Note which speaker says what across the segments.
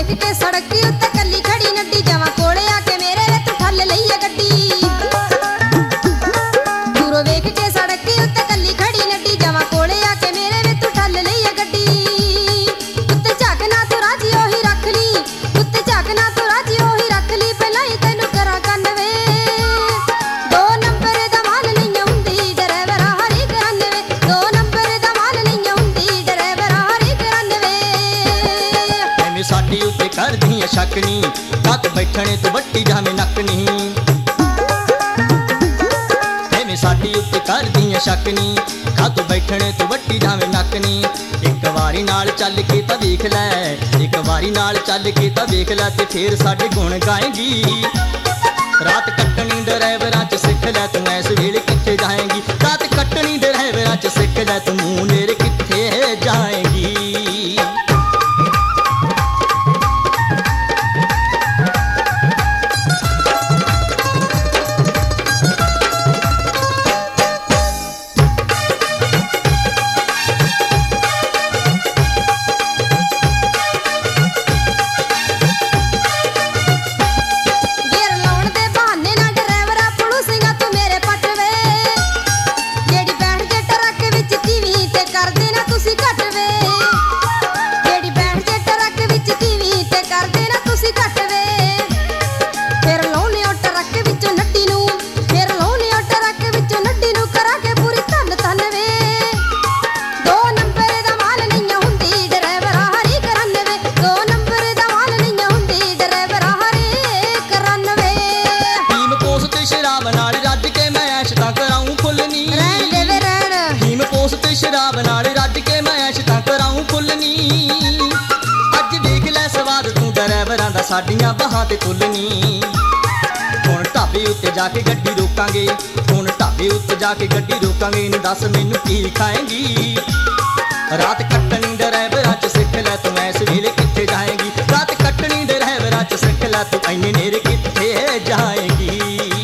Speaker 1: वेख के सड़क उत्ते कली खड़ी नड्डी जावा कोले आके मेरे वे तू ठल लई है गड्डी दूरों वेख के सड़क उत्ते कली खड़ी नड्डी जावा कोले आके मेरे वे तू ठल लई है गड्डी उत्ते झाकना तू राजी ओही रख ली उत्ते झाकना तू राजी ओही रख ली पहला ही तैनू करा कन वे 2 नंबर दा माल नहीं हुंदी ड्राइवर हरी करन वे 2 नंबर दा माल नहीं हुंदी ड्राइवर हरी करन वे
Speaker 2: एवें साडी उत्ते करदी है शक नी कत बैठणे तू वट्टी जावे नक नी एवें साडी उत्ते करदी है शक नी कत बैठणे तू वट्टी जावे नक नी एक वारी नाल चल के तां देख लै एक वारी नाल चल के तां देख लै ते फिर साडे गुण गाएगी रात कट्टनी ड्राइवरां च सिख लै तू इस वेले कित्थे जाएगी रात कट्टनी ड्राइवरां च सिख लै तू मूंह नेरे कित्थे जाएगी
Speaker 1: गेर लाउण दे बहाने ना ड्राइवरा पड़ोसीगा तू मेरे पट वे जेड़ी बैठ के ट्रक विच टीवी ते कर देना तुसी घट वे जेड़ी बैठ के ट्रक विच टीवी ते कर देना तुसी घट वे फिर लाउने ओ ट्रक विचों नड्डी नू फिर लाउने ओ ट्रक विचों नड्डी नू करा के पूरी धन धन वे 2 नंबर दा माल नहीं हुंदी ड्राइवर हरी करन वे 2 नंबर दा माल नहीं हुंदी ड्राइवर हरी करन वे
Speaker 2: हीम पोस ते शराब नाल रज के मैं ऐश तां कराऊं फुੱਲ नी
Speaker 1: रहन दे वे रहन
Speaker 2: हीम पोस ते शराब नाल रज के मैं ऐश तां कराऊं फुੱਲ नी अज देख लै सवाद तू ड्राइवरां दा साडीਆਂ ਬਾਹਾਂ ਤੇ ਤੁੱਲ ਨੀ ਹੁਣ ਢਾਬੇ ਉੱਤੇ ਜਾ ਕੇ ਗੱਡੀ ਰੋਕਾਂਗੇ ਹੁਣ ਢਾਬੇ ਉੱਤੇ ਜਾ ਕੇ ਗੱਡੀ ਰੋਕਾਂਗੇ ਨੀ ਦੱਸ ਮੈਨੂੰ ਕੀ ਖਾਏਂਗੀ ਰਾਤ ਕੱਟਣੀ ਡਰਾਈਵਰਾਂ ਚ ਸਿੱਖ ਲੈ ਤੂੰ ਇਸ ਵੇਲੇ ਕਿੱਥੇ ਜਾਏਗੀ ਰਾਤ ਕੱਟਣੀ ਡਰਾਈਵਰਾਂ ਚ ਸਿੱਖ ਲੈ ਤੂੰ ਐਨੇ ਨੇਰੇ ਕਿੱਥੇ ਜਾਏਗੀ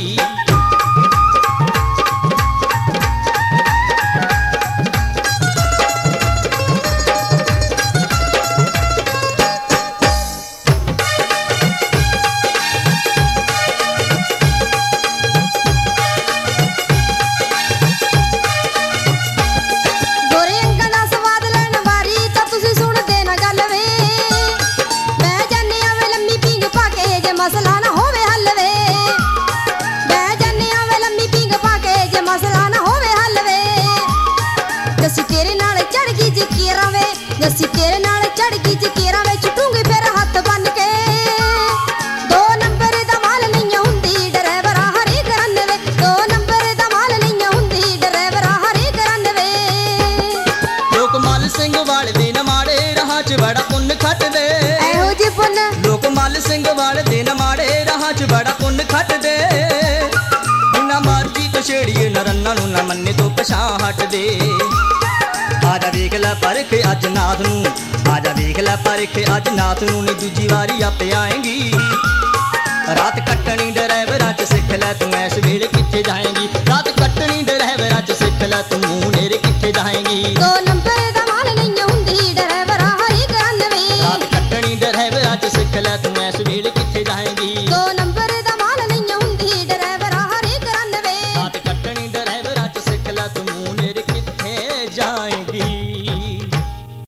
Speaker 1: गोरे अंगां दा स्वाद लैण वारी तां तुसीं सुणदे ना गल वे मैं जाने आवे लम्मी पींग पा के जे मसला ना होवे हल वे मैं जाने आवे लम्मी पींग पा के जे मसला ना होवे हल वे जसी तेरे नाल चढ़ गई जकीरां वे जसी तेरे नाल चढ़ गई जकीरां वे छुटूंगी फिर हत्थ बन के 2 नंबर दा माल नहीं हुंदी ड्राइवर हरी करन वे 2 नंबर दा माल नहीं हुंदी ड्राइवर हरी करन वे
Speaker 2: ਲੋਕ ਮੱਲ ਸਿੰਘ ਵਾਲੇ ਦੇ ਨਾ ਮਾੜੇ ਰਾਹਾਂ 'ਚ ਬੜਾ ਪੁੰਨ ਖੱਟਦੇ
Speaker 1: ਇਹੋ ਜਿਹੇ ਪੁੰਨ
Speaker 2: ਲੋਕ ਮੱਲ ਸਿੰਘ ਵਾਲੇ ਦੇ ਨਾ ਮਾੜੇ ਰਾਹਾਂ 'ਚ ਬੜਾ ਪੁੰਨ ਖੱਟਦੇ ਜਿੰਨਾ ਮਰਜੀ ਕਛੇੜੀਏ ਨਰਨਾਂ ਨੂੰ ਨਾ ਮੰਨੇ ਤੋਂ ਪਛਾਂ ਹਟਦੇ ਆਜਾ ਵੇਖ ਲੈ ਪਰਖ ਅੱਜ ਨਾਥ ਨੂੰ ਆਜਾ ਵੇਖ ਲੈ ਪਰਖ ਅੱਜ ਨਾਥ ਨੂੰ ਨੀ ਦੂਜੀ ਵਾਰੀ ਆਪੇ ਆਏਗੀ ਰਾਤ ਕੱਟਣੀ ਡਰਾਈਵਰਾਂ 'ਚ ਸਿੱਖ ਲੈ ਤੂੰ ਇਸ ਵੇਲੇ ਕਿੱਥੇ ਜਾਏਗੀ ਰਾਤ ਕੱਟਣੀ ਡਰਾਈਵਰਾਂ 'ਚ ਸਿੱਖ ਲੈ ਤੂੰ ਮੂੰਹ ਨੇਰੇ ਕਿੱਥੇ ਜਾਏਗੀ
Speaker 1: 2 ਨੰਬਰ ਦਾ ਮਾਲ ਨਹੀਂ ਹੁੰਦੀ ਡਰਾਈਵਰ ਹਰੀ ਕਰਨ ਵੇ
Speaker 2: ਰਾਤ ਕੱਟਣੀ ਡਰਾਈਵਰਾਂ 'ਚ ਸਿੱਖ ਲੈ ਤੂੰ ਇਸ ਵੇਲੇ